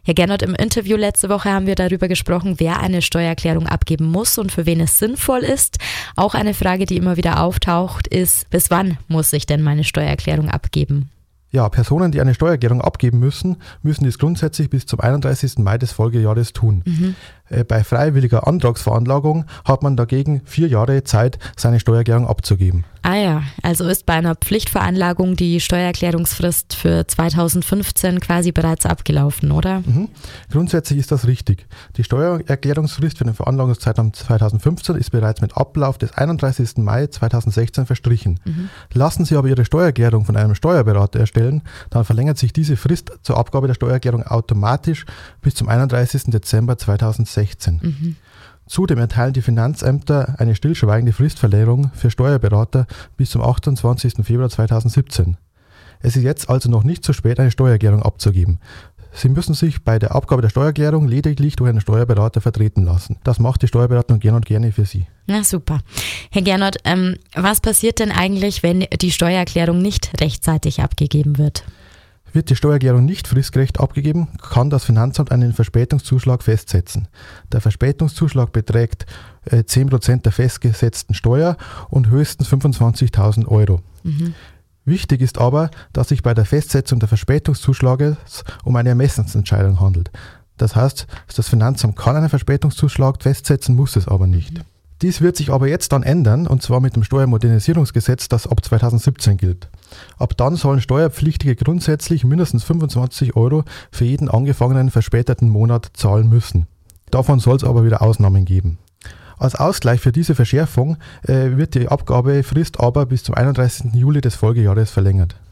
Herr Gernot, im Interview letzte Woche haben wir darüber gesprochen, wer eine Steuererklärung abgeben muss und für wen es sinnvoll ist. Auch eine Frage, die immer wieder auftaucht, ist, bis wann muss ich denn meine Steuererklärung abgeben? Ja, Personen, die eine Steuererklärung abgeben müssen dies grundsätzlich bis zum 31. Mai des Folgejahres tun. Bei freiwilliger Antragsveranlagung hat man dagegen 4 Jahre Zeit, seine Steuererklärung abzugeben. Ah ja, also ist bei einer Pflichtveranlagung die Steuererklärungsfrist für 2015 quasi bereits abgelaufen, oder? Grundsätzlich ist das richtig. Die Steuererklärungsfrist für den Veranlagungszeitraum 2015 ist bereits mit Ablauf des 31. Mai 2016 verstrichen. Lassen Sie aber Ihre Steuererklärung von einem Steuerberater erstellen, dann verlängert sich diese Frist zur Abgabe der Steuererklärung automatisch bis zum 31. Dezember 2016. Zudem erteilen die Finanzämter eine stillschweigende Fristverlängerung für Steuerberater bis zum 28. Februar 2017. Es ist jetzt also noch nicht zu spät, eine Steuererklärung abzugeben. Sie müssen sich bei der Abgabe der Steuererklärung lediglich durch einen Steuerberater vertreten lassen. Das macht die Steuerberatung gern und gerne für Sie. Na super. Herr Gernot, was passiert denn eigentlich, wenn die Steuererklärung nicht rechtzeitig abgegeben wird? Wird die Steuererklärung nicht fristgerecht abgegeben, kann das Finanzamt einen Verspätungszuschlag festsetzen. Der Verspätungszuschlag beträgt 10% der festgesetzten Steuer und höchstens 25.000 Euro. Wichtig ist aber, dass sich bei der Festsetzung der Verspätungszuschlages um eine Ermessensentscheidung handelt. Das heißt, das Finanzamt kann einen Verspätungszuschlag festsetzen, muss es aber nicht. Dies wird sich aber jetzt dann ändern, und zwar mit dem Steuermodernisierungsgesetz, das ab 2017 gilt. Ab dann sollen Steuerpflichtige grundsätzlich mindestens 25 Euro für jeden angefangenen verspäteten Monat zahlen müssen. Davon soll es aber wieder Ausnahmen geben. Als Ausgleich für diese Verschärfung wird die Abgabefrist aber bis zum 31. Juli des Folgejahres verlängert.